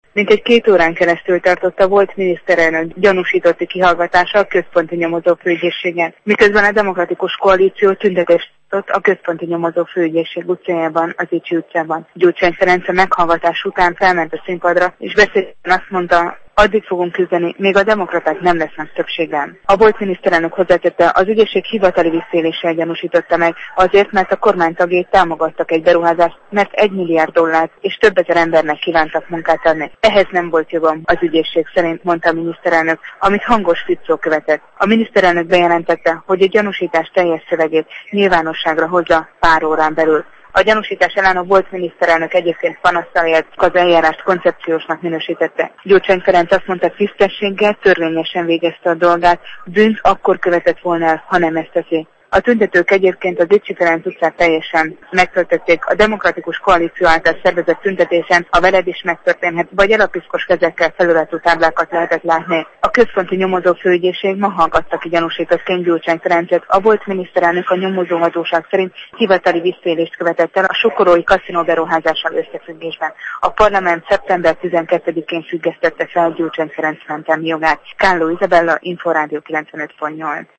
Mintegy 2 órán keresztül tartott a volt miniszterelnök gyanúsítotti kihallgatása a központi nyomozó főügyészségen, miközben a Demokratikus Koalíció tüntetést tartott a központi nyomozó főügyészség utcájában, az Icsi utcában. Gyurcsány Ferenc a meghallgatás után felment a színpadra, és beszédben azt mondta, addig fogunk küzdeni, még a demokraták nem lesznek többségben. A volt miniszterelnök hozzátette, az ügyészség hivatali visszaéléssel gyanúsította meg, azért, mert a kormánytagjai támogattak egy beruházást, mert $1 milliárd és több ezer embernek kívántak munkát adni. Ehhez nem volt jogom, az ügyészség szerint, mondta a miniszterelnök, amit hangos fickó követett. A miniszterelnök bejelentette, hogy a gyanúsítás teljes szövegét nyilvánosságra hozza pár órán belül. A gyanúsítás ellen a volt miniszterelnök egyébként panasszal élt, az eljárást koncepciósnak minősítette. Gyurcsány Ferenc azt mondta, tisztességgel, törvényesen végezte a dolgát, bűnt akkor követett volna el, ha nem ezt teszi. A tüntetők egyébként az Icsi Ferenc utcát teljesen megtöltötték. A Demokratikus Koalíció által szervezett tüntetésen a veled is megtörténhet, vagy elapiszkos kezekkel felületű táblákat lehetett látni. A központi nyomozó főügyészség ma hallgatta ki gyanúsítottként Gyurcsány Ferencet. A volt miniszterelnök a nyomozóhatóság szerint hivatali visszaélést követett el a sokorói kaszinó beruházással összefüggésben. A parlament szeptember 12-én függesztette fel Gyurcsány Ferenc mentelmi jogát. Kálló Izabella, Inforádió 95.8.